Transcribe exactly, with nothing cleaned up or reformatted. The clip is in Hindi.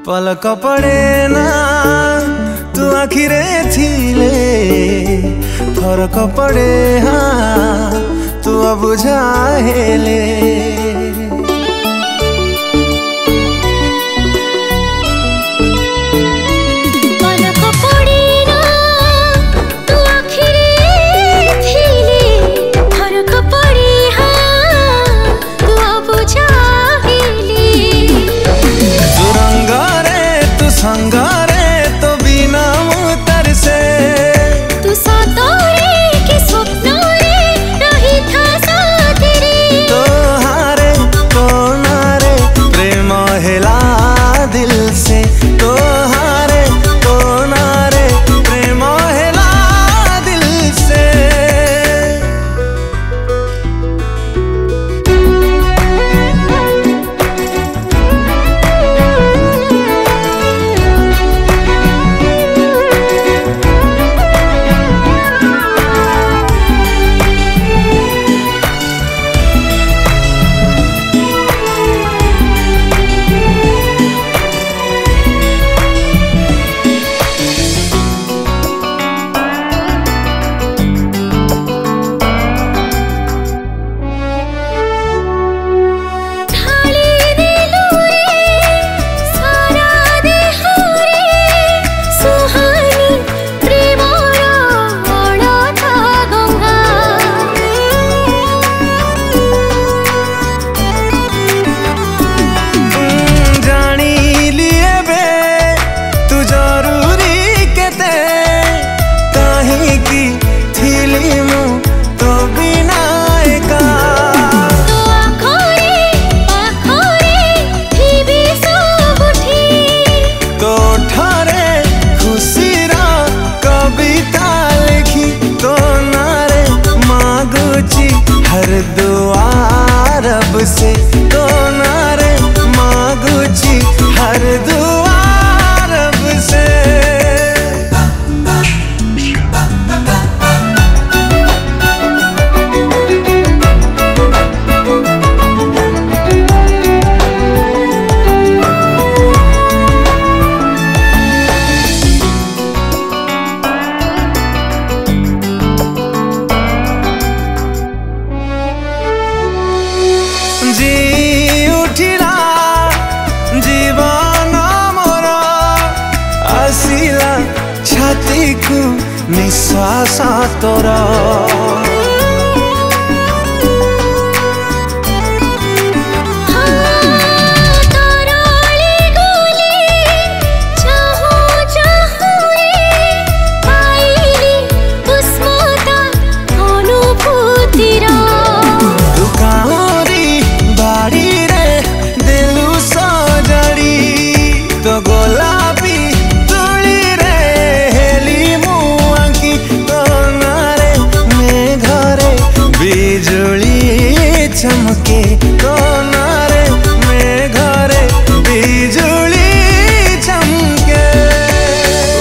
पलक पड़े ना तू आखिरे थिले फरक पड़े हाँ तू अब बुझाहेले संगारे तो बिना मुतर से तू सातोरे के स्वप्नों रे रही था साथ रे तो हारे तो नारे प्रेम हेला दिल से तो हारे तो नारे प्रेम हेला दिल से हर दुआ रब से तो नारे मांगुची हर दुआ रब से जी उठिला जीवन मोर आसिला छाती को निश्वास तोर।